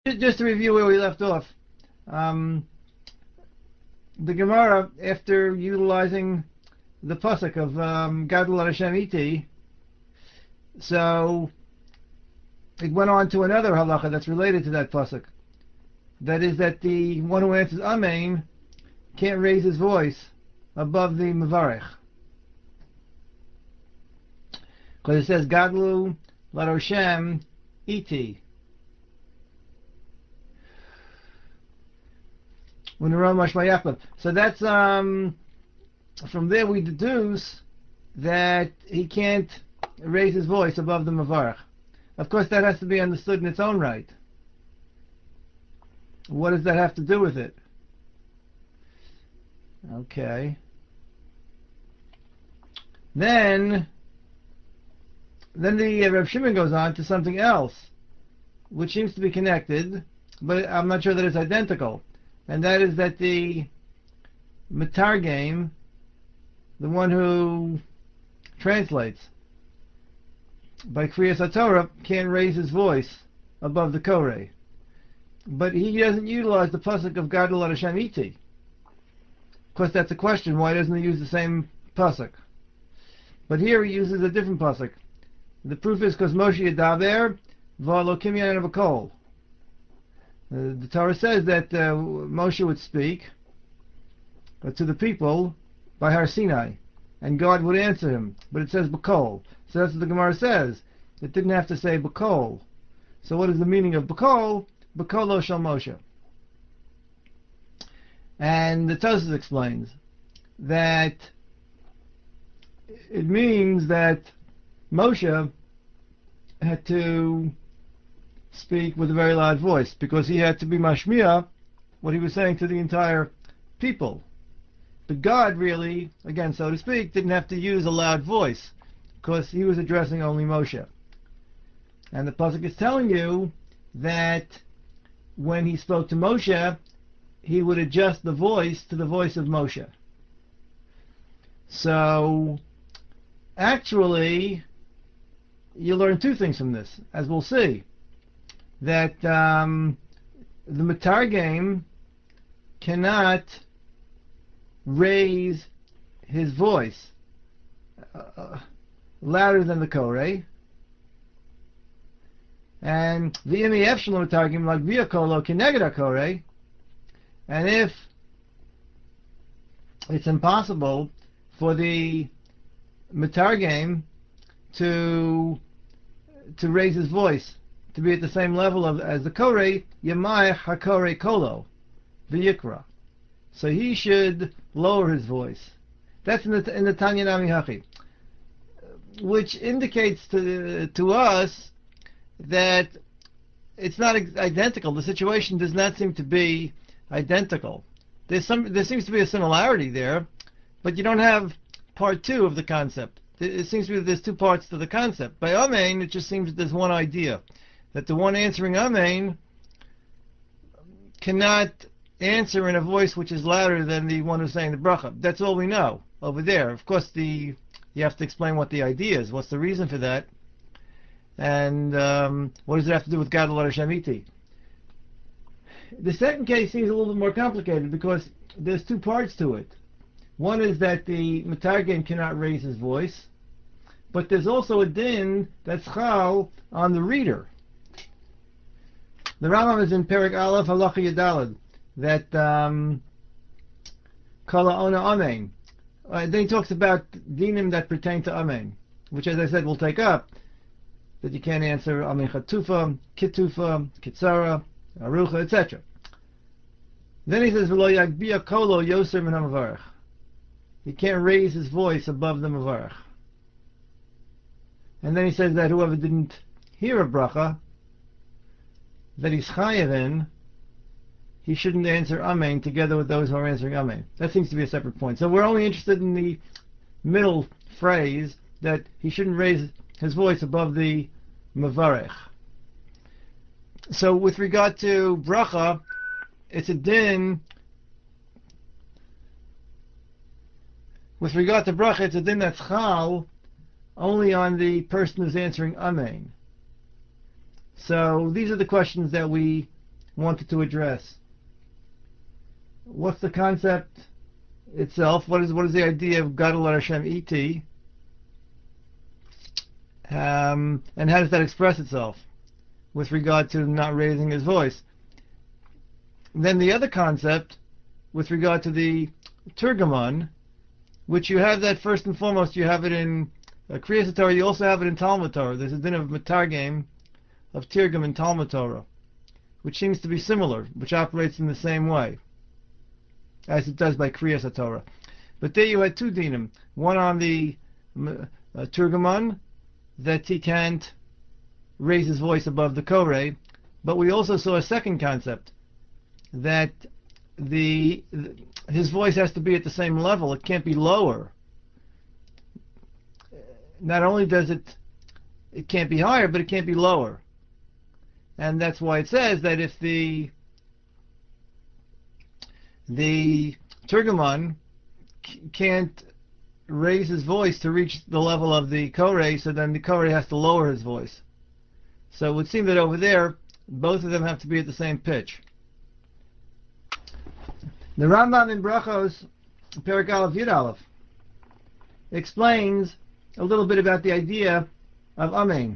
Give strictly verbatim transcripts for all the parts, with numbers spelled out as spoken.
Just to review where we left off, um, the Gemara, after utilizing the pasuk of um, Gadol Hashem Iti, so it went on to another halacha that's related to that pasuk. That is that the one who answers Amen can't raise his voice above the Mevarech. Because it says Gadol Hashem Iti. So that's um, from there we deduce that he can't raise his voice above the Mavarach. Of course, that has to be understood in its own right. What does that have to do with it? Okay. Then, then the uh, Reb Shimon goes on to something else, which seems to be connected, but I'm not sure that it's identical. And that is that the Metargim, the one who translates by Kriyas HaTorah, can't raise his voice above the Koreh. But he doesn't utilize the pasuk of Gadol Hashem Iti. Of course, that's a question. Why doesn't he use the same pasuk? But here he uses a different pasuk. The proof is because Moshe Yadaber v'Elokim Yanein B'Kol. Uh, the Torah says that uh, Moshe would speak uh, to the people by Har Sinai, and God would answer him. But it says B'Kol. So that's what the Gemara says. It didn't have to say B'Kol. So what is the meaning of B'Kol? B'Kolo Shel Moshe. And the Tosfos explains that it means that Moshe had to speak with a very loud voice because he had to be mashmiya what he was saying to the entire people. But God really, again, so to speak, didn't have to use a loud voice because he was addressing only Moshe. And the pasuk is telling you that when he spoke to Moshe, he would adjust the voice to the voice of Moshe. So, actually, you learn two things from this, as we'll see. That um, the Metargim cannot raise his voice uh, louder than the Koreh, and the Imi Efshel Metargim like via Kolo Kineged Koreh, and if it's impossible for the Metargim to to raise his voice to be at the same level of as the Koreh, Yamai HaKoreh Kolo, the Yikra. So he should lower his voice. That's in the in the Tanya Nami Hachi, which indicates to to us that it's not identical. The situation does not seem to be identical. There's some there seems to be a similarity there, but you don't have part two of the concept. It seems to be that there's two parts to the concept. By Amen, it just seems that there's one idea. That the one answering Amen cannot answer in a voice which is louder than the one who's saying the bracha. That's all we know over there. Of course, the you have to explain what the idea is. What's the reason for that? And um, what does it have to do with Gadol Hashem Iti? The second case seems a little bit more complicated because there's two parts to it. One is that the Metargim cannot raise his voice, but there's also a din that's chal on the reader. The Rambam is in Perek Aleph Halacha Yadalad that um, Kala Ona Amen. Uh, then he talks about dinim that pertain to Amen, which, as I said, we'll take up. That you can't answer Amen Chatufa, Kitufa, Kitsara, Arucha, et cetera. Then he says V'lo Yagbia Kolo Yoser Min HaMavarech. He can't raise his voice above the Mavarech. And then he says that whoever didn't hear a bracha that he's chayav in, he shouldn't answer Amen together with those who are answering Amen. That seems to be a separate point. So we're only interested in the middle phrase that he shouldn't raise his voice above the Mavarech. So with regard to bracha, it's a din. With regard to bracha, it's a din that's chal only on the person who's answering Amen. So these are the questions that we wanted to address. What's the concept itself? What is what is the idea of Gadol Hashem iti? Um, and how does that express itself with regard to not raising his voice? Then the other concept, with regard to the Turgamon, which you have that first and foremost, you have it in uh, Kriyas Torah, you also have it in Talmud Torah. There's a din of Matargim, of Tirgum in Talmud Torah, which seems to be similar, which operates in the same way as it does by Kriyas Torah. But there you had two dinim, one on the uh, Turgamon, that he can't raise his voice above the Koreh, but we also saw a second concept, that the, the his voice has to be at the same level, it can't be lower. Not only does it it can't be higher, but it can't be lower. And that's why it says that if the the Turgamon c- can't raise his voice to reach the level of the Koreh, so then the Koreh has to lower his voice. So it would seem that over there, both of them have to be at the same pitch. The Rambam in Brachos, Perek Aleph Yud Aleph, explains a little bit about the idea of Amen.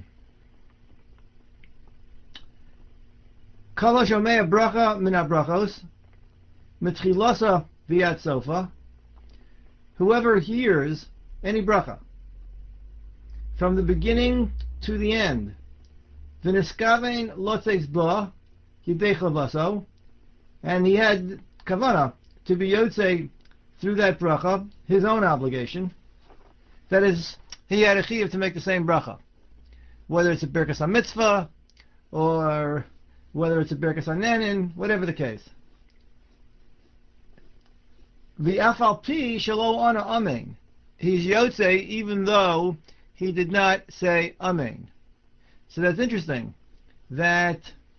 Kol hashomea bracha min habrachos, mitchilasa v'yad sofa. Whoever hears any bracha from the beginning to the end, v'niskavein lotzeis ba yidei chavaso, and he had kavana to be yotze through that bracha, his own obligation. That is, he had a chiyuv to make the same bracha, whether it's a Birkas HaMitzvah or whether it's a Birkas HaNenin, whatever the case. V'afal pi shelo ana amen. He's yotze even though he did not say amen. So that's interesting, that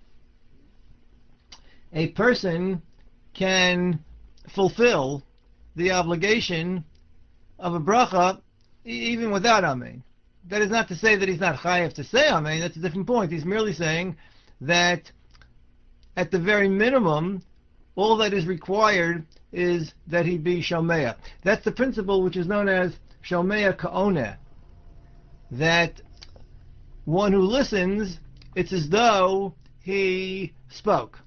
a person can fulfill the obligation of a bracha even without amen. That is not to say that he's not chayav to say amen. That's a different point. He's merely saying that at the very minimum, all that is required is that he be shomeya. That's the principle which is known as shomeya ka'oneh. That one who listens, it's as though he spoke.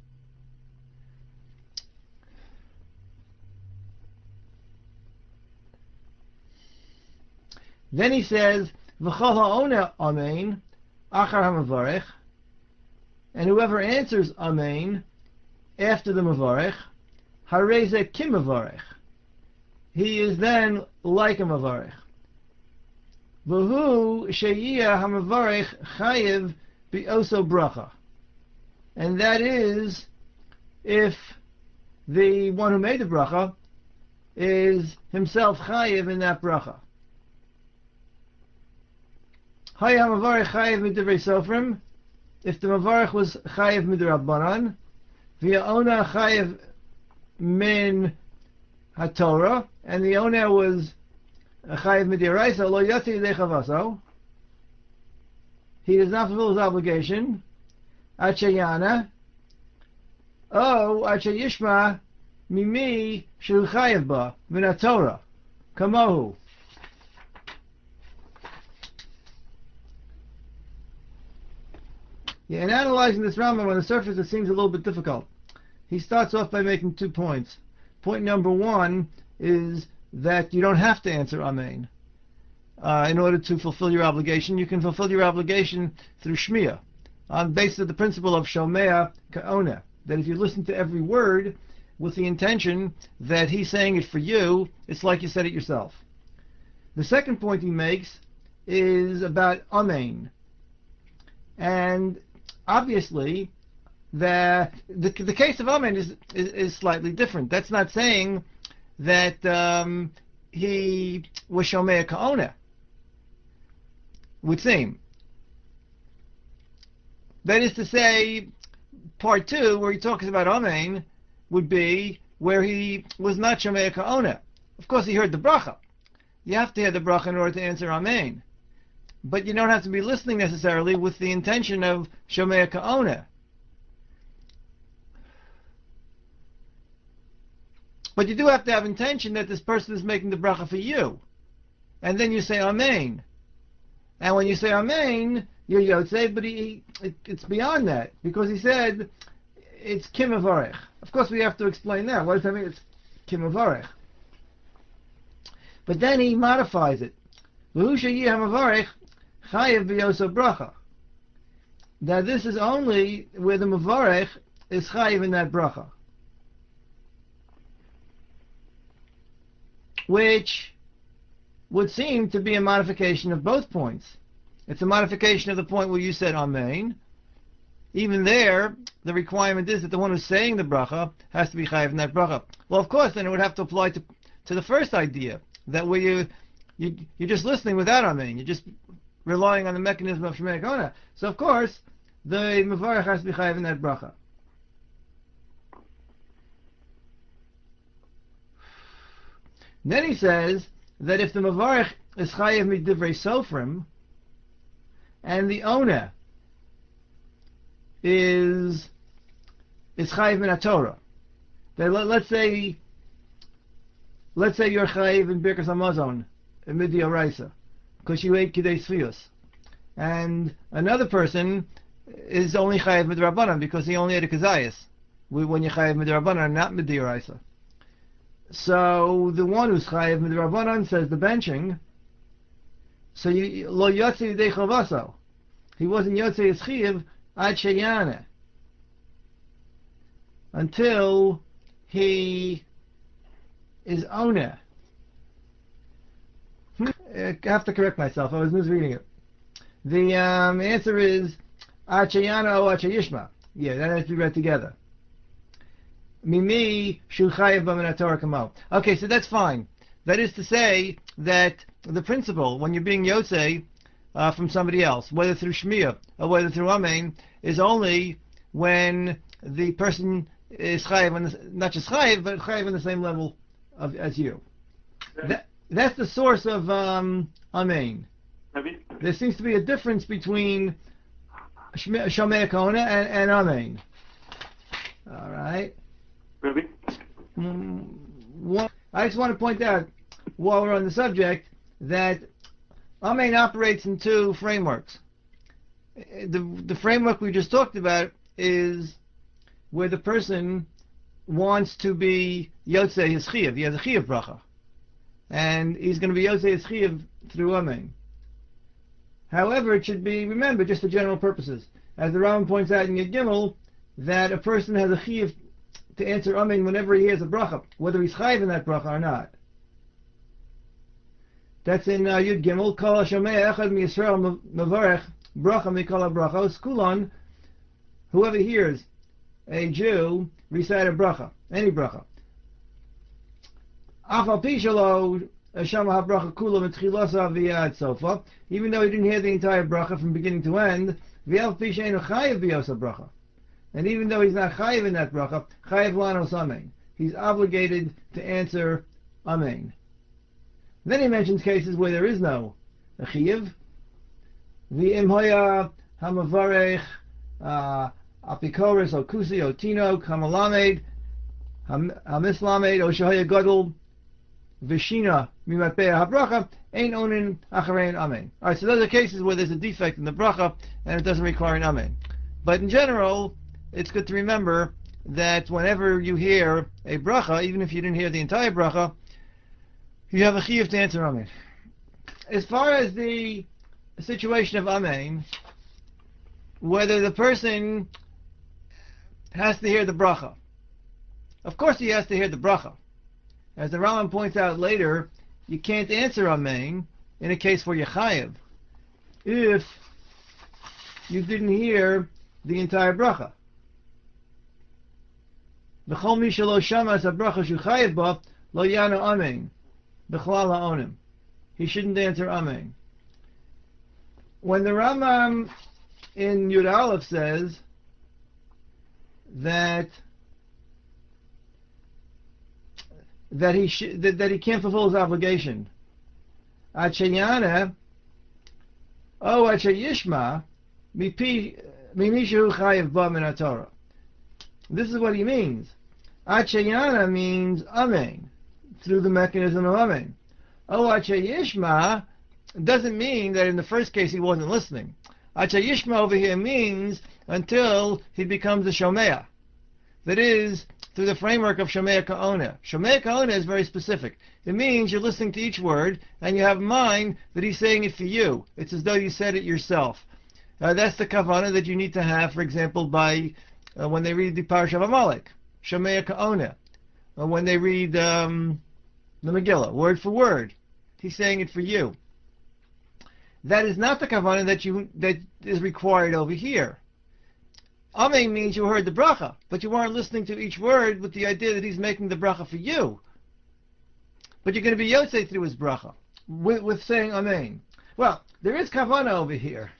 Then he says, V'chol ha'oneh amen, achar ha'mavarech, and whoever answers amen after the mavarech, hareze kim mavarech, he is then like a mavarech. V'hu sheyiyah ha'mavarech chayiv bi'oso bracha, and that is if the one who made the bracha is himself chayiv in that bracha. Hay ha'mavarech chayiv midivrei sofrim, if the mavarech was chayiv midrabbanan, v'ya'ona chayiv min haTorah, and the owner was chayiv midiraisa, lo yatsi yidei chavaso, he does not fulfill his obligation, ad sheyana, oh, ad sheyishma mimi shel chayiv ba min haTorah, kamohu. Yeah, in analyzing this Rambam on the surface, it seems a little bit difficult. He starts off by making two points. Point number one is that you don't have to answer Amen. Uh, in order to fulfill your obligation, you can fulfill your obligation through Shmiya, on the basis of the principle of Shomea Ka'oneh, that if you listen to every word with the intention that he's saying it for you, it's like you said it yourself. The second point he makes is about Amen. And obviously, the, the the case of Amen is, is is slightly different. That's not saying that um, he was Shomea Ka'oneh, would seem. That is to say, part two, where he talks about Amen, would be where he was not Shomea Ka'oneh. Of course, he heard the bracha. You have to hear the bracha in order to answer Amen. But you don't have to be listening necessarily with the intention of Shomea Ka'oneh. But you do have to have intention that this person is making the bracha for you. And then you say Amen. And when you say Amen, you're Yotzei, but he, it, it's beyond that. Because he said, it's Kim Avarech. Of course we have to explain that. What does that mean? It's Kim Avarech. But then he modifies it. That this is only where the Mavarech is chayiv in that bracha. Which would seem to be a modification of both points. It's a modification of the point where you said Amen. Even there, the requirement is that the one who's saying the bracha has to be chayiv in that bracha. Well, of course, then it would have to apply to to the first idea, that where you, you, you're just listening without Amen. You're just relying on the mechanism of Shemei Kona. So, of course, the Mevarech has to be chayiv in that bracha. Then he says that if the Mevarech is chayiv midivrei sofrim, and the owner is is chayiv min HaTorah, then let, let's say let's say you're chayiv in Birkas Hamazon in Midiyoraisa because you ate Kidei Sfius, and another person is only chayiv midrabanan because he only ate a kazayas when you're chayiv midrabanan, not Midiyoraisa. So the one who's chayiv midrabanan says the benching. So you lo yotzi yidei chavaso. He wasn't yotzi his chayiv ad sheyane until he is owner. I have to correct myself. I was misreading it. The um, answer is ad sheyana or ad sheyishma. Yeah, that has to be read together. Mimi shu chayiv b'min HaTorah kamo. Okay, so that's fine. That is to say that the principle, when you're being yotzei uh, from somebody else, whether through shmiyah or whether through amen, is only when the person is chayiv, on the, not just chayiv, but chayiv on the same level of, as you. That, that's the source of um, amen. There seems to be a difference between shomei kona and, and amen. All right. Mm, one, I just want to point out, while we're on the subject, that Amen operates in two frameworks. The, the framework we just talked about is where the person wants to be Yotzei his Chiyuv. He has a Chiyuv bracha. And he's going to be Yotzei his Chiyuv through Amen. However, it should be remembered, just for general purposes, as the Rambam points out in Yud Gimel, that a person has a Chiyuv to answer Amen whenever he hears a bracha, whether he's chayiv in that bracha or not. That's in uh, Yud Gimel. Kol HaShomei Echad MiYisrael Mevarech Bracha Mikol HaBrachos Kulon. Whoever hears a Jew recite a bracha, any bracha. Af al pi shelo Shama HaBracha Kula Mitchilosa V'Yad Sofa. Even though he didn't hear the entire bracha from beginning to end, V'Al pi she'enu chayiv b'yos bracha. And even though he's not chayiv in that bracha, chayiv lanos amen. He's obligated to answer amen. Then he mentions cases where there is no chayiv. V'im hoya hamavarech apikoris o kusi o tino kamalamed hamislamed o shahaya gadol v'shina mimatpei habracha ain't onin acharein amen. All right, so those are cases where there's a defect in the bracha and it doesn't require an amen. But in general, it's good to remember that whenever you hear a bracha, even if you didn't hear the entire bracha, you have a chiyuv to answer amen. As far as the situation of amen, whether the person has to hear the bracha, of course he has to hear the bracha. As the Rambam points out later, you can't answer amen in a case where you're chayiv if you didn't hear the entire bracha. V'chol mi shelo shama bracha shu chayiv ba lo yanu amen b'chlal ha'onim. He shouldn't answer amen. When the Rambam in Yud Aleph says that that he sh- that, that he can't fulfill his obligation, ad sheyana o ad sheyishma mipi mimishu chayiv ba min haTorah. This is what he means. Achayana means amen, through the mechanism of amen. Oh, Achayishma doesn't mean that in the first case he wasn't listening. Achayishma over here means until he becomes a Shomea. That is, through the framework of Shomea Ka'ona. Shomea Ka'ona is very specific. It means you're listening to each word, and you have in mind that he's saying it for you. It's as though you said it yourself. Uh, that's the kavanah that you need to have, for example, by uh, when they read the Parashat of Amalek, Shomea Ka'ona. Or when they read um, the Megillah, word for word. He's saying it for you. That is not the kavanah that you that is required over here. Amen means you heard the bracha, but you weren't listening to each word with the idea that he's making the bracha for you. But you're going to be yotzei through his bracha, with, with saying amen. Well, there is kavanah over here.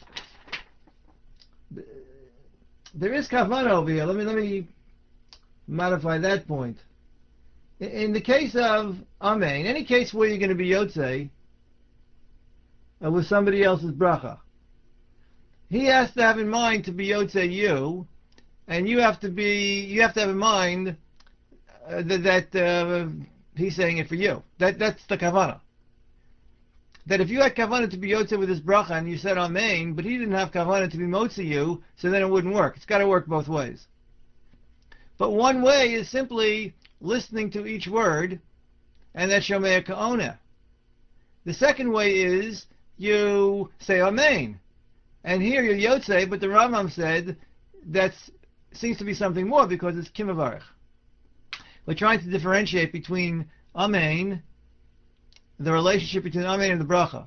There is kavanah over here. Let me, let me modify that point. In, in the case of amen, any case where you're going to be yotzei uh, with somebody else's bracha, he has to have in mind to be yotzei you, and you have to be you have to have in mind uh, that, that uh, he's saying it for you. That that's the kavanah. That if you had kavanah to be yotzei with his bracha and you said amen, but he didn't have kavanah to be motzi you, so then it wouldn't work. It's got to work both ways. But one way is simply listening to each word, and that's shomea ka'ona. The second way is you say amen. And here you're yotzei, but the Rambam said that seems to be something more because it's kimavarich. We're trying to differentiate between amen, the relationship between amen and the bracha,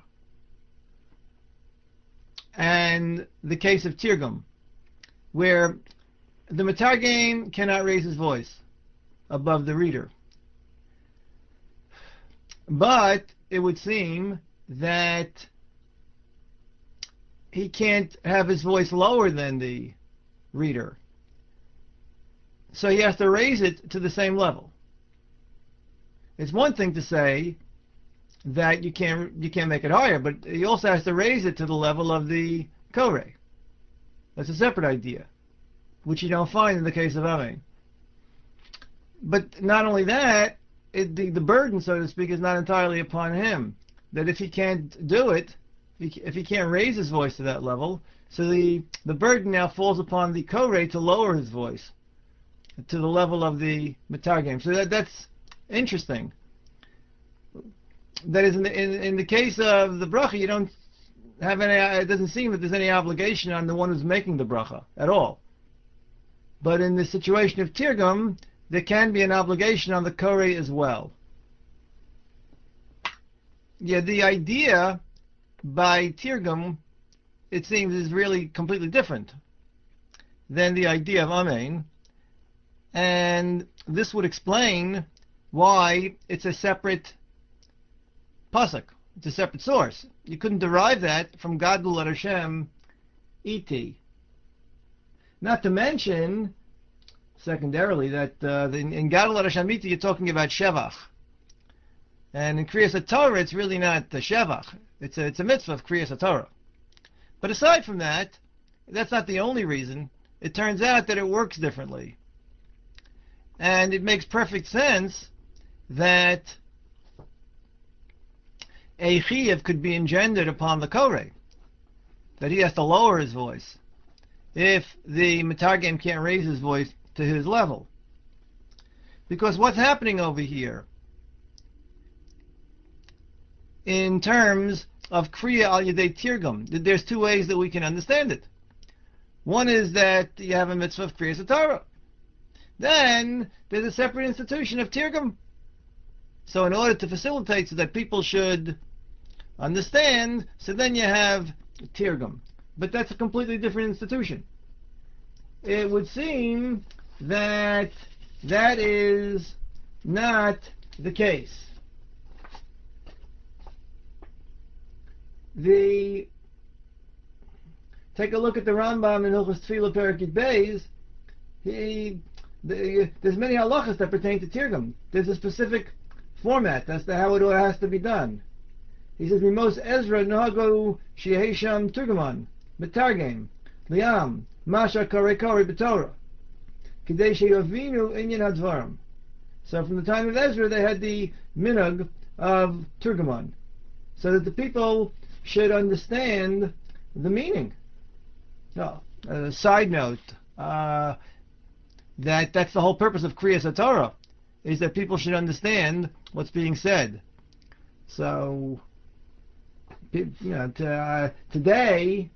and the case of tirgum, where the metargem cannot raise his voice above the reader. But it would seem that he can't have his voice lower than the reader. So he has to raise it to the same level. It's one thing to say that you can't you can't make it higher, but he also has to raise it to the level of the koreh. That's a separate idea, which you don't find in the case of amen. But not only that, it, the, the burden, so to speak, is not entirely upon him. That if he can't do it, if he can't raise his voice to that level, so the, the burden now falls upon the koreh to lower his voice to the level of the metargem. So that, that's interesting. That is, in the, in, in the case of the bracha, you don't have any, it doesn't seem that there's any obligation on the one who's making the bracha at all. But in the situation of tirgum, there can be an obligation on the koreh as well. Yeah, the idea by tirgum, it seems, is really completely different than the idea of amen, and this would explain why it's a separate pasuk, it's a separate source. You couldn't derive that from Gadol at Hashem iti. Not to mention, secondarily, that uh, in, in Gadol at Hashem iti you're talking about shevach, and in Kriyas HaTorah it's really not the shevach. It's a, it's a mitzvah of Kriyas HaTorah. But aside from that, that's not the only reason. It turns out that it works differently. And it makes perfect sense that a chiyuv could be engendered upon the koreh, that he has to lower his voice if the metargem can't raise his voice to his level. Because what's happening over here in terms of kriya al yedei tirgum, there's two ways that we can understand it. One is that you have a mitzvah of Kriyas HaTorah. Then there's a separate institution of tirgum. So in order to facilitate so that people should understand, so then you have tirgum. But that's a completely different institution. It would seem that that is not the case. The take a look at the Rambam in Hilchos Tefillah Perek Beis. He the, there's many halachas that pertain to tirgum. There's a specific format as to how it has to be done. He says, "Mimos Ezra nohago shehesham turgaman metargem liam masha korei korei b'Torah." Kidei sheyovinu inyan hadvarim. So from the time of Ezra, they had the minhag of Turgaman, so that the people should understand the meaning. No, uh, side note, uh, that that's the whole purpose of Kriyas HaTorah, is that people should understand what's being said. So, you know, to, uh, today,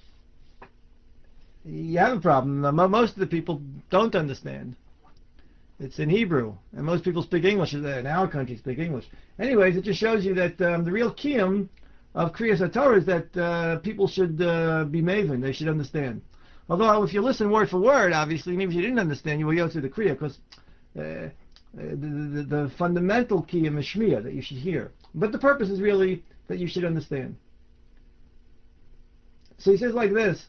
you have a problem. Most of the people don't understand. It's in Hebrew, and most people speak English. In our country, speak English. Anyways, it just shows you that um, the real kiyum of Kriyas HaTorah is that uh, people should uh, be maven. They should understand. Although, if you listen word for word, obviously, even if you didn't understand, you will go through the Kriya, because uh, the, the, the fundamental kiyum is Shmiya, that you should hear. But the purpose is really that you should understand. So he says like this: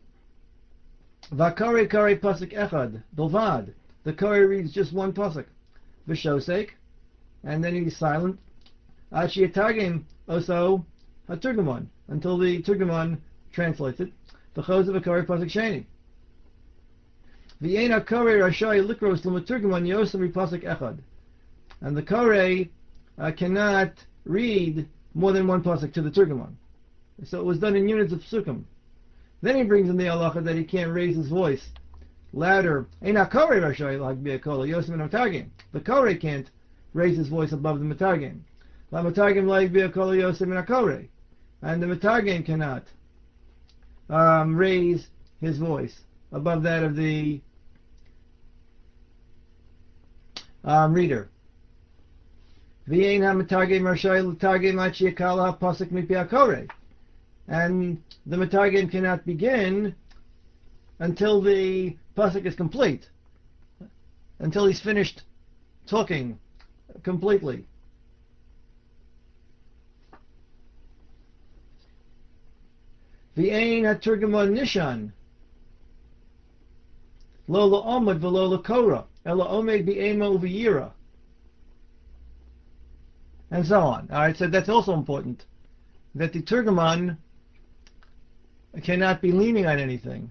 Vakari kari pasuk echad bilvad. The Kari reads just one pasuk, v'shosek, and then he's silent. Achi yatagim also haturgamon, until the Turgamon translates it. V'choz of a Kari pasuk sheni. V'yein hakari rashai likros l'maturgamon yosem pasuk echad. And the Kari uh, cannot read more than one pasuk to the Turgamon. So it was done in units of psukim. Then he brings in the halacha that he can't raise his voice louder. The Kore can't raise his voice above the Metagim. And the Metagim cannot um, raise his voice above that of the um, reader. And the Metagim cannot begin until the pasuk is complete, until he's finished talking completely. V'ein haturgamon nishan lo la'omad v'lo la'kora ela omed b'ema u'v'yira, and so on. All right, so that's also important, that the Turgamon cannot be leaning on anything,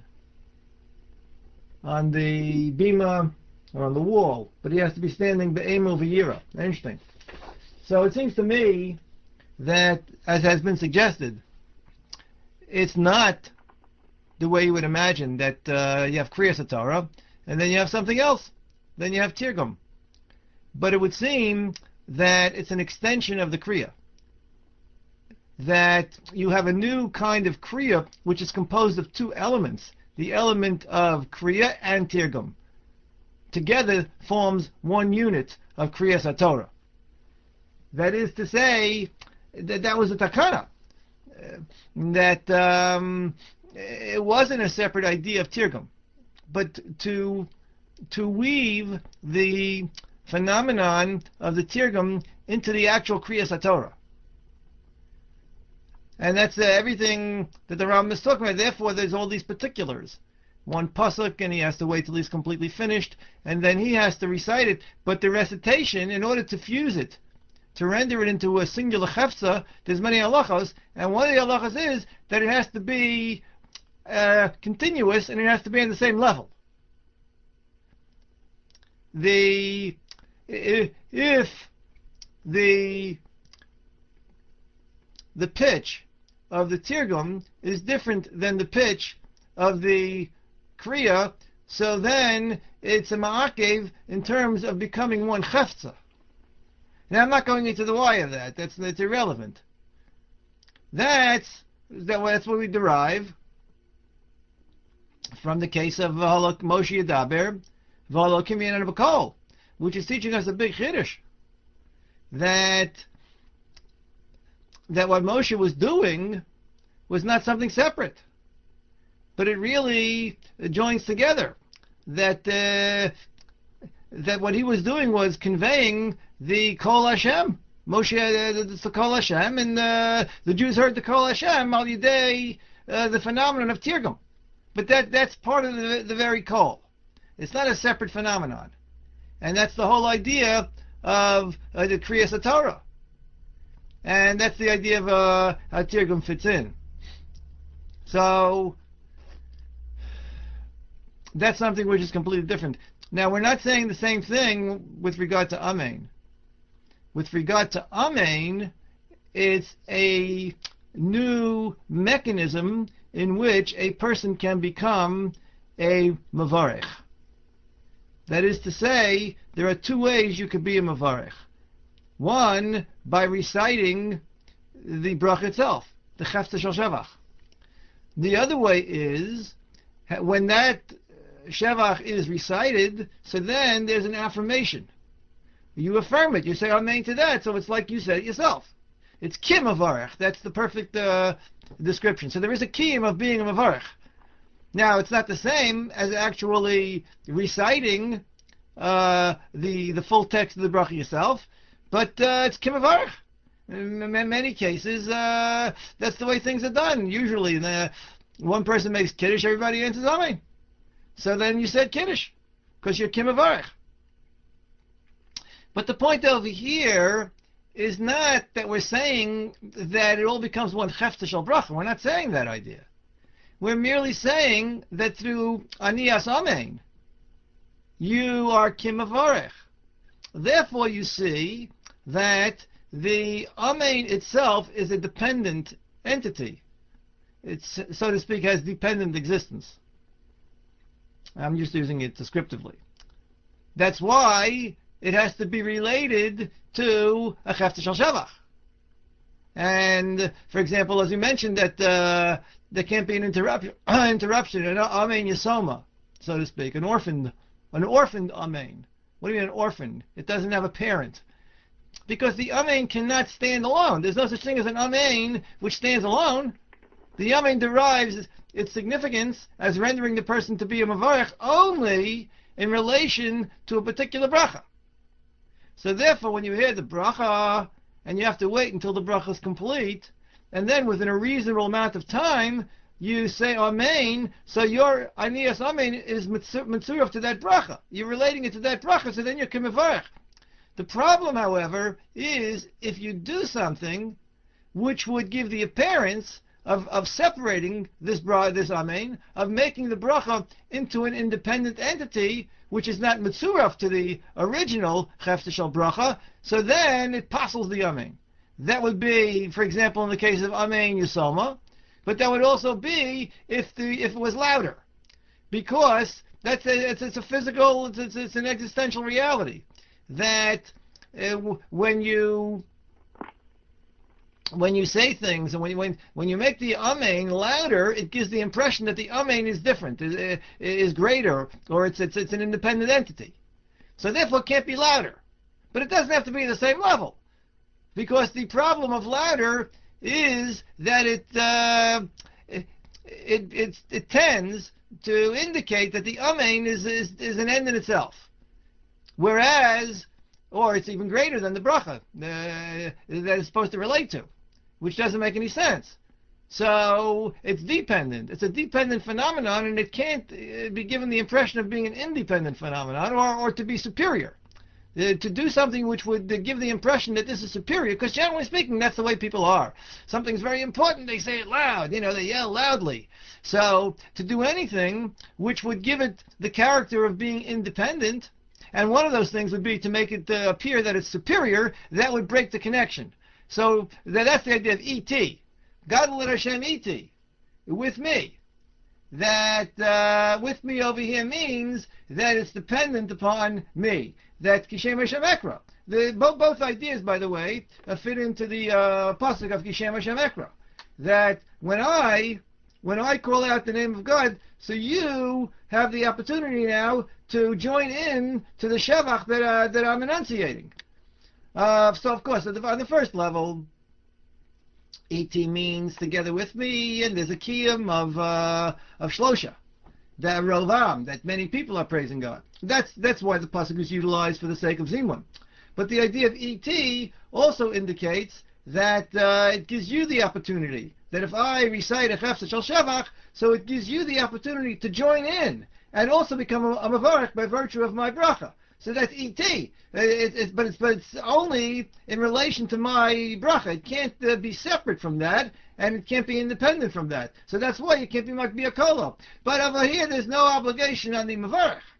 on the bima or on the wall, but he has to be standing be'emo v'yira. Interesting. So it seems to me that, as has been suggested, it's not the way you would imagine, that uh, you have Kriyas HaTorah, and then you have something else, then you have Tirgum. But it would seem that it's an extension of the Kriya, that you have a new kind of Kriya which is composed of two elements. The element of Kriya and Tirgum together forms one unit of Kriyas HaTorah. That is to say, that that was a takana, uh, that um, it wasn't a separate idea of Tirgum, but to to weave the phenomenon of the Tirgum into the actual Kriyas HaTorah. And that's uh, everything that the Rambam is talking about. Therefore, there's all these particulars. One pasuk, and he has to wait till he's completely finished, and then he has to recite it. But the recitation, in order to fuse it, to render it into a singular chefza, there's many halachos, and one of the halachos is that it has to be uh, continuous, and it has to be on the same level. The if the the pitch of the Tirgum is different than the pitch of the Kriya, so then it's a ma'akev in terms of becoming one chefza. Now I'm not going into the why of that. That's that's irrelevant. That's that, that's what we derive from the case of Halak Moshe Yadaber, V'Halok Kimyan B'Kol, which is teaching us a big chiddush, that that what Moshe was doing was not something separate, but it really joins together. That uh, that what he was doing was conveying the Kol Hashem. Moshe, uh, it's the Kol Hashem, and uh, the Jews heard the Kol Hashem al yidei uh, the phenomenon of Tirgum. But that that's part of the, the very Kol. It's not a separate phenomenon, and that's the whole idea of uh, the Kriyas HaTorah. And that's the idea of uh, how Tirgum fits in. So that's something which is completely different. Now, we're not saying the same thing with regard to Amen. With regard to Amen, it's a new mechanism in which a person can become a Mavarech. That is to say, there are two ways you could be a Mavarech. One, by reciting the bracha itself, the Chefta Shel Shevach. The other way is, when that Shevach is recited, so then there's an affirmation. You affirm it, you say Amen to that, so it's like you said it yourself. It's Kim Mavarech, that's the perfect uh, description. So there is a Kim of being a Mavarech. Now, it's not the same as actually reciting uh, the the full text of the bracha yourself, but uh, it's Kim Mavarech. In many cases, uh, that's the way things are done. Usually, the, one person makes Kiddush, everybody answers Amen. So then you said Kiddush, because you're Kim Mavarech. But the point over here is not that we're saying that it all becomes one Chefta Shel Bracha. We're not saying that idea. We're merely saying that through Aniyas Amen, you are Kim Mavarech. Therefore, you see that the Amen itself is a dependent entity. It's, so to speak, has dependent existence. I'm just using it descriptively. That's why it has to be related to a Chefta Shel Shevach. And, for example, as you mentioned, that uh, there can't be an interruption, interruption, an Amen Yisoma, so to speak, an orphaned, an orphaned Amen. What do you mean an orphan? It doesn't have a parent. Because the Amen cannot stand alone. There's no such thing as an Amen which stands alone. The Amen derives its significance as rendering the person to be a Mavarech only in relation to a particular bracha. So therefore, when you hear the bracha, and you have to wait until the bracha is complete, and then within a reasonable amount of time, you say Amen, so your Aniyas Amen is mitzuraf to that bracha. You're relating it to that bracha, so then you're Kim Mavarech. The problem, however, is if you do something which would give the appearance of, of separating this bra, this Amen, of making the bracha into an independent entity, which is not mitzuraf to the original Chefta Shel Bracha, so then it passels the Amen. That would be, for example, in the case of Amen Yisoma, but that would also be if the if it was louder, because that's a, it's, it's a physical, it's, it's, it's an existential reality that uh, when you when you say things and when you, when when you make the Amen louder, it gives the impression that the Amen is different, is, is greater, or it's it's it's an independent entity. So therefore, it can't be louder, but it doesn't have to be the same level, because the problem of louder is that it uh, it, it it it tends to indicate that the Amen is is is an end in itself. Whereas, or it's even greater than the bracha uh, that it's supposed to relate to, which doesn't make any sense. So it's dependent. It's a dependent phenomenon, and it can't uh, be given the impression of being an independent phenomenon, or, or to be superior. Uh, to do something which would uh, give the impression that this is superior, because generally speaking, that's the way people are. Something's very important, they say it loud, you know, they yell loudly. So to do anything which would give it the character of being independent, and one of those things would be to make it uh, appear that it's superior, that would break the connection. So that, that's the idea of E T. Gadol Hashem E T, with me. That uh, with me over here means that it's dependent upon me. That Kishem Hashem Ekra. The, both, both ideas, by the way, uh, fit into the uh, pasuk of Kishem Hashem Ekra. That when I, when I call out the name of God, so you have the opportunity now to join in to the Shevach that, uh, that I'm enunciating. Uh, so, of course, on the, on the first level, E T means together with me, and there's a kiyum of uh, of Shlosha, that Rovam, that many people are praising God. That's that's why the pasuk is utilized for the sake of Zimun. But the idea of E T also indicates that uh, it gives you the opportunity, that if I recite a Chefta Shel Shevach, so it gives you the opportunity to join in and also become a, a Mavarech by virtue of my bracha. So that's E T. It, it, but, it's, but it's only in relation to my bracha. It can't uh, be separate from that, and it can't be independent from that. So that's why it can't be like be a kolo. But over here, there's no obligation on the Mavarech.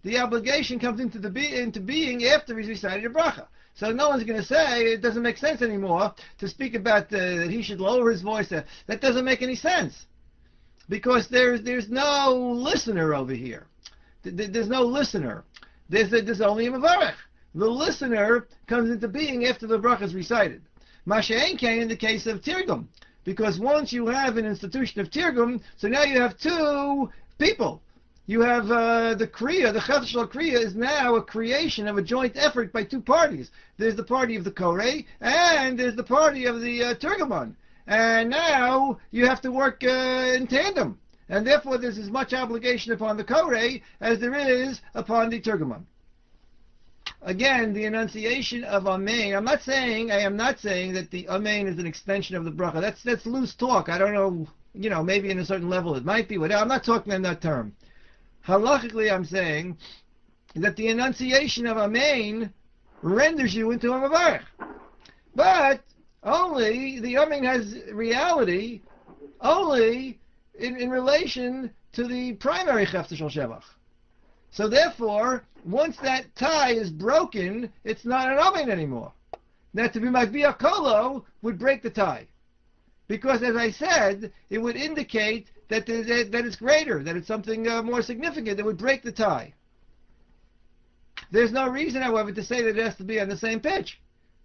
the obligation comes into the be- into being after he's recited a bracha. So no one's going to say it doesn't make sense anymore to speak about uh, that he should lower his voice. Uh, that doesn't make any sense, because there's there's no listener over here. Th- there's no listener. There's there's only a mevarech. The listener comes into being after the bracha is recited. Masha'en came in the case of Tirgum, because once you have an institution of Tirgum, so now you have two people. You have uh, the Kriya, the Chafetz Shel Kriya is now a creation of a joint effort by two parties. There's the party of the Korei, and there's the party of the uh, Turgamon. And now you have to work uh, in tandem. And therefore there's as much obligation upon the Korei as there is upon the Turgamon. Again, the enunciation of Amen, I'm not saying, I am not saying that the Amen is an extension of the bracha. That's, that's loose talk. I don't know, you know, maybe in a certain level it might be, whatever. I'm not talking in that term. Halachically, I'm saying that the enunciation of Amen renders you into a Mavarech. But only, the Amen has reality only in, in relation to the primary Chafetz Shel Shevach. So therefore, once that tie is broken, it's not an Amen anymore. Now to be Magbiya Kolo would break the tie. Because as I said, it would indicate that, that, that it's greater, that it's something uh, more significant that would break the tie. There's no reason, however, to say that it has to be on the same pitch.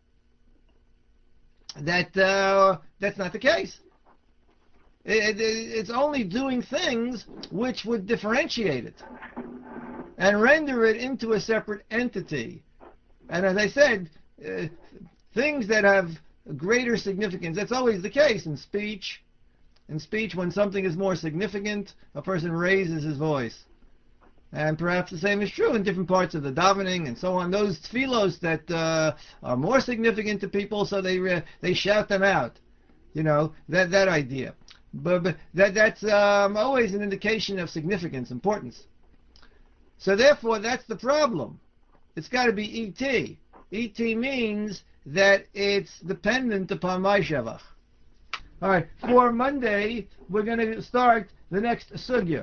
That uh, that's not the case. It, it, it's only doing things which would differentiate it and render it into a separate entity. And as I said, uh, things that have greater significance, that's always the case in speech. In speech, when something is more significant, a person raises his voice. And perhaps the same is true in different parts of the davening and so on. Those tefillos that uh, are more significant to people, so they uh, they shout them out. You know, that that idea. But, but that that's um, always an indication of significance, importance. So therefore, that's the problem. It's got to be E T. E T means that it's dependent upon my shevach. All right, for Monday, we're going to start the next sugya,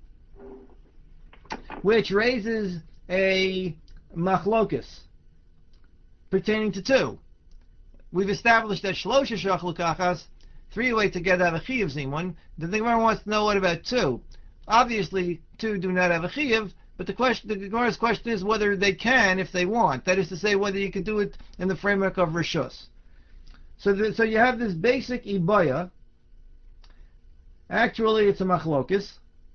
which raises a machlokus pertaining to two. We've established that shlosha shachlukachas, three way together have a chiyuv zimun. The Gemara wants to know, what about two? Obviously, two do not have a chiyuv, but the question, the Gemara's question is whether they can if they want. That is to say, whether you can do it in the framework of rishus. So, the, so you have this basic ibaya. Actually, it's a machlokus.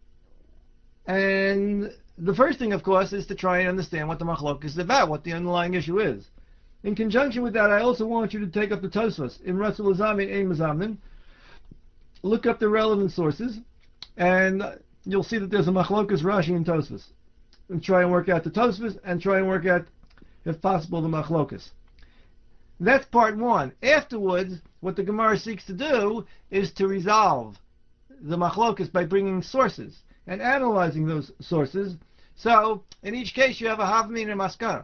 And the first thing, of course, is to try and understand what the machlokus is about, what the underlying issue is. In conjunction with that, I also want you to take up the Tosfos in Ratzul Zamin Ein Mazamin. Look up the relevant sources, and you'll see that there's a machlokus Rashi and Tosfos. And try and work out the Tosfos, and try and work out, if possible, the machlokus. That's part one. Afterwards, what the Gemara seeks to do is to resolve the machlokus by bringing sources and analyzing those sources. So, in each case, you have a havmin and maskara.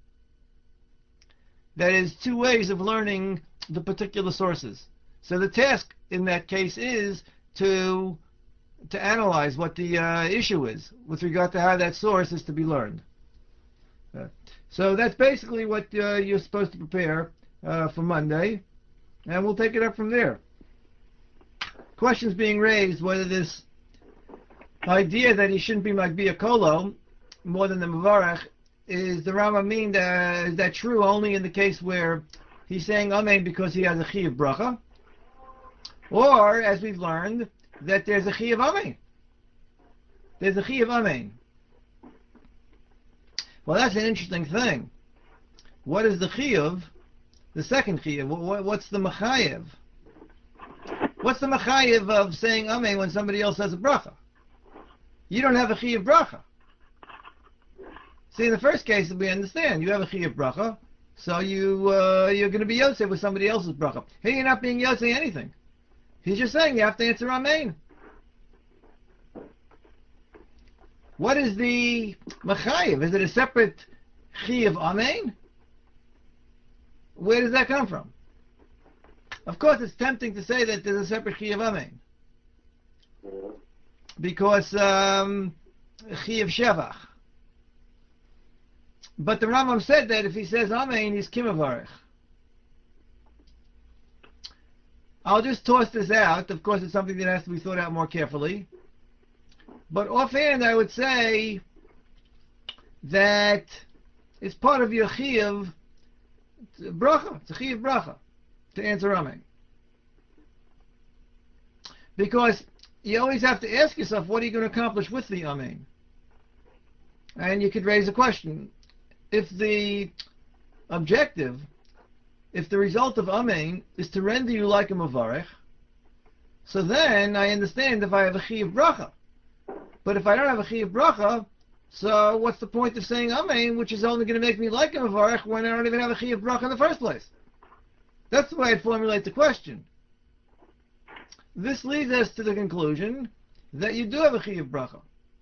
That is two ways of learning the particular sources. So the task in that case is to to analyze what the uh, issue is with regard to how that source is to be learned. Uh, so that's basically what uh, you're supposed to prepare uh, for Monday, and we'll take it up from there. Questions being raised whether this idea that he shouldn't be Magbiya Kolo more than the Mavarach, is the Rama mean that, is that true only in the case where he's saying Amen because he has a Chiyuv Bracha? Or, as we've learned, that there's a Chiyuv Amen. There's a Chiyuv Amen. Well, that's an interesting thing. What is the Chiyuv? The second Chiyuv. What's the Machayev? What's the Machayev of saying Amen when somebody else says a Bracha? You don't have a Chiyuv Bracha. See, in the first case, we understand. You have a Chiyuv Bracha, so you, uh, you're going to be Yosef with somebody else's Bracha. Here you're not being Yosef anything. He's just saying you have to answer Amen. What is the Machayev? Is it a separate Chiyuv Amen? Where does that come from? Of course, it's tempting to say that there's a separate Chiyuv Amen. Because um, Chiyuv Shevach. But the Rambam said that if he says Amen, he's Kimavarech. I'll just toss this out. Of course, it's something that has to be thought out more carefully. But offhand, I would say that it's part of your chiyuv bracha. It's a chiyuv bracha to answer Amen. Because you always have to ask yourself, what are you going to accomplish with the Amen? And you could raise a question. If the objective, if the result of Amen is to render you like a Mavarech, so then I understand if I have a chiyuv bracha. But if I don't have a chiyuv bracha, so what's the point of saying Amen, which is only going to make me like a Mavarech when I don't even have a chiyuv bracha in the first place? That's the way I'd formulate the question. This leads us to the conclusion that you do have a chiyuv bracha.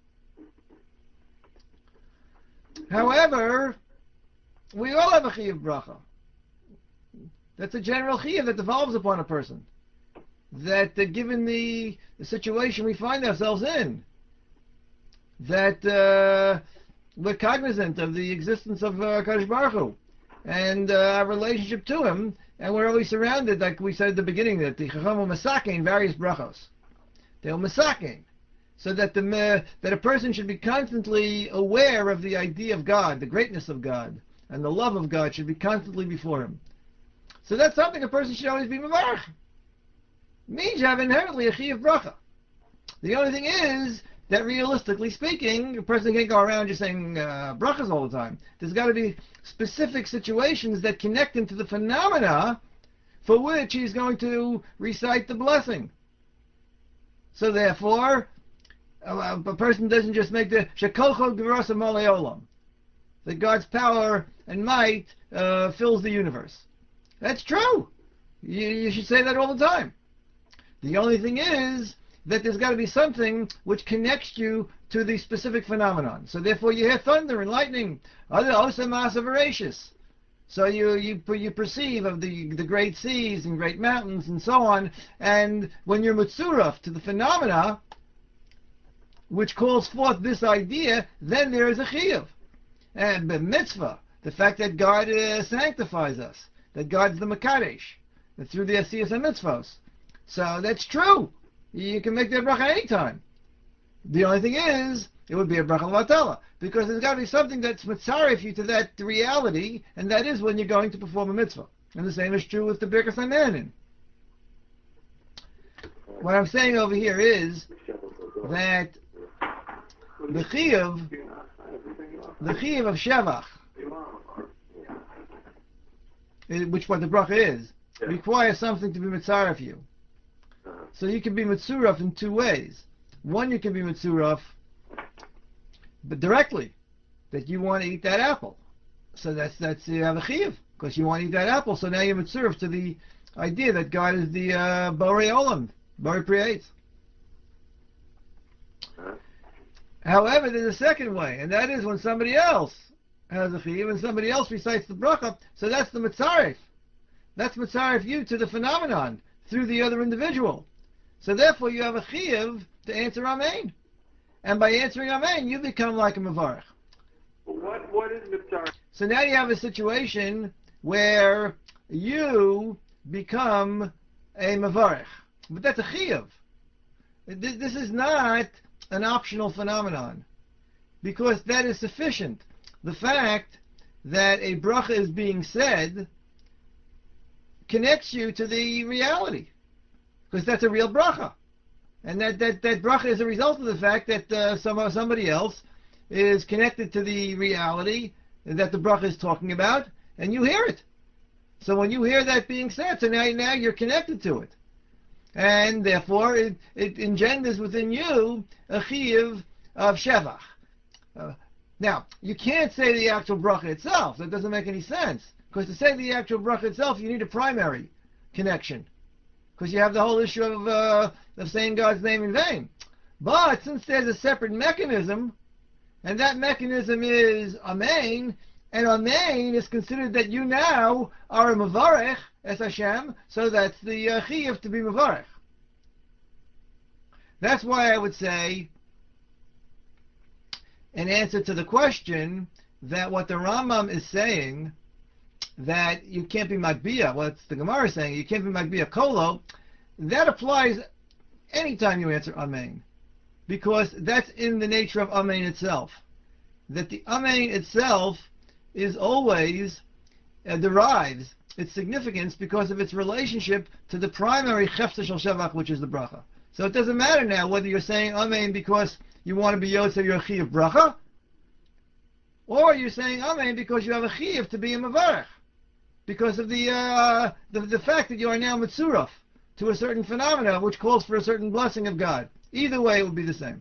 However, we all have a chiyuv bracha. That's a general chiyuv that devolves upon a person. That uh, given the, the situation we find ourselves in, that uh, we're cognizant of the existence of uh, Kadosh Baruch Hu and uh, our relationship to Him, and we're always surrounded, like we said at the beginning, that the Chacham will masakein various brachos. They'll masakein. So that the uh, that a person should be constantly aware of the idea of God, the greatness of God, and the love of God should be constantly before him. So that's something a person should always be mevarach. Means you have inherently a chiyuv bracha. The only thing is that realistically speaking, a person can't go around just saying uh, brachas all the time. There's got to be specific situations that connect him to the phenomena for which he's going to recite the blessing. So therefore, a, a person doesn't just make the shekolcho gerasa malei olam, that God's power and might uh, fills the universe. That's true. You, you should say that all the time. The only thing is that there's got to be something which connects you to the specific phenomenon. So therefore you hear thunder and lightning, other osa masa veracious. So you, you you perceive of the, the great seas and great mountains and so on, and when you're mutzuraf to the phenomena which calls forth this idea, then there is a chiyuv. And the mitzvah, the fact that God uh, sanctifies us, that God's the Makadesh, that through the Asiyas and Mitzvos. So that's true. You can make that bracha anytime. The only thing is, it would be a bracha l'vatala, because there's got to be something that's mitzaref you to that reality, and that is when you're going to perform a mitzvah. And the same is true with the Birkas Hamanin. What I'm saying over here is that the chiyuv, the chiyuv of shevach, which what the bracha is, requires something to be mitzaref you. So you can be mitzuraf in two ways. One, you can be mitzuraf, but directly, that you want to eat that apple. So that's that's you have a chiyuv, because you want to eat that apple. So now you're mitzuraf to the idea that God is the uh, Borei Olam, Borei creates. However, there's a second way, and that is when somebody else has a chiyuv and somebody else recites the bracha. So that's the mitzaref. That's mitzaref you to the phenomenon through the other individual. So therefore you have a chiyuv to answer Amen. And by answering Amen, you become like a Mavarech. What, what is mitzaref? So now you have a situation where you become a Mavarech. But that's a chiyuv. This, this is not an optional phenomenon, because that is sufficient. The fact that a bracha is being said connects you to the reality, because that's a real bracha, and that, that, that bracha is a result of the fact that uh, some, somebody else is connected to the reality that the bracha is talking about, and you hear it. So when you hear that being said, so now, now you're connected to it, and therefore it, it engenders within you a chiyuv of shevach. Uh, now, you can't say the actual bracha itself. That doesn't make any sense. Because to say the actual bracha itself, you need a primary connection. Because you have the whole issue of, uh, of saying God's name in vain. But since there's a separate mechanism, and that mechanism is Amen, and Amen is considered that you now are a Mavarech, Es Hashem, so that's the uh, chiyuv to be Mavarech. That's why I would say, in answer to the question, that what the Rambam is saying, that you can't be Magbiya, what's the Gemara saying, you can't be Magbiya Kolo, that applies anytime you answer Amen. Because that's in the nature of Amen itself. That the Amen itself is always, uh, derives its significance because of its relationship to the primary Chefza Shel Shevach, which is the Bracha. So it doesn't matter now whether you're saying Amen because you want to be Yotze your Chiyuv Bracha, or you're saying Amen because you have a Chiyuv to be a Mavarech, because of the, uh, the the fact that you are now Mitzuraf to a certain phenomena which calls for a certain blessing of God. Either way, it would be the same.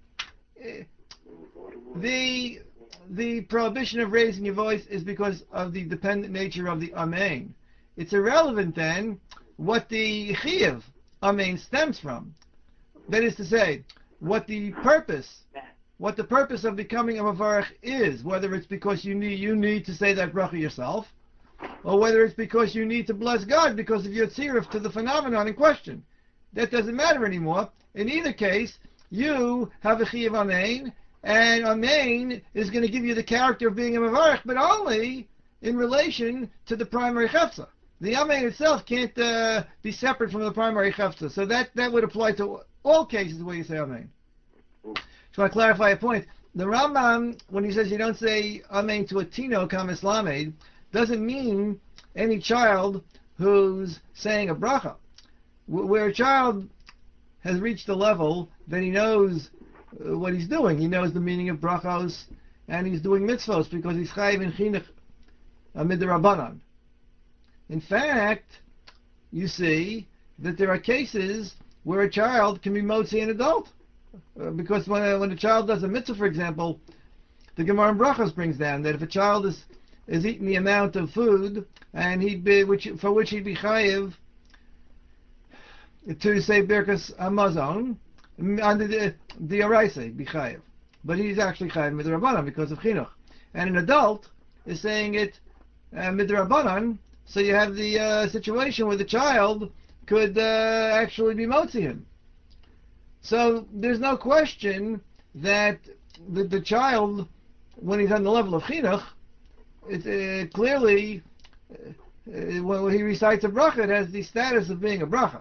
The the prohibition of raising your voice is because of the dependent nature of the Amen. It's irrelevant then what the Chiyuv Amen stems from. That is to say, what the purpose, what the purpose of becoming a Mavarech is, whether it's because you need you need to say that bracha yourself, or whether it's because you need to bless God because of your tziruf to the phenomenon in question. That doesn't matter anymore. In either case, you have a Chiyuv Amen, and Amen is going to give you the character of being a Mavarech, but only in relation to the primary Chefza. The Amen itself can't uh, be separate from the primary Chefza. So that, that would apply to all cases where you say Amen. So I clarify a point. The Rambam, when he says you don't say Amen to a Tino Kamis Lamed, doesn't mean any child who's saying a bracha. Where a child has reached a level that he knows uh, what he's doing. He knows the meaning of brachos, and he's doing mitzvos because he's chayiv in chinuch midrabanan. In fact, you see that there are cases where a child can be motzi an adult. Uh, because when a, when a child does a mitzvah, for example, the Gemara in Brachos brings down that if a child is is eating the amount of food and he'd be which for which he'd be chayiv to say Birkas Hamazon under the the Araisa be chayiv, but he's actually chayiv midrabanan because of chinuch, and an adult is saying it uh, midrabanan. So you have the uh, situation where the child could uh, actually be motzi him. So there's no question that the, the child, when he's on the level of chinuch, it uh, clearly, uh, when he recites a bracha, it has the status of being a bracha.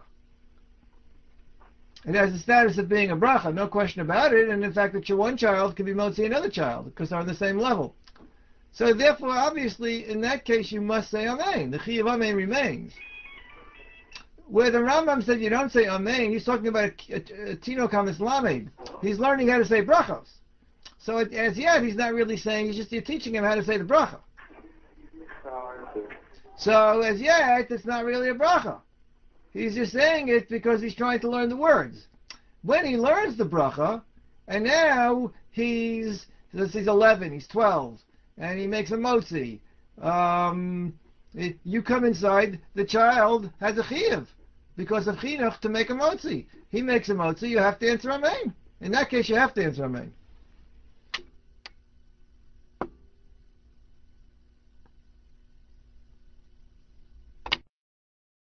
It has the status of being a bracha, no question about it. And in fact, that your one child can be motzi another child because they're on the same level. So therefore, obviously, in that case, you must say Amen. The Chiyuv Amen remains. Where the Rambam said you don't say Amen, he's talking about a, a, a Tino Kamis Lamed. He's learning how to say brachos. So it, as yet, he's not really saying, he's just you're teaching him how to say the bracha. So as yet, it's not really a bracha. He's just saying it because he's trying to learn the words. When he learns the bracha, and now he's, let's say he's eleven, he's twelve, and he makes a motzi. Um, you come inside, the child has a chiyuv because of chinuch to make a motzi. He makes a motzi, you have to answer Amen. In that case, you have to answer Amen.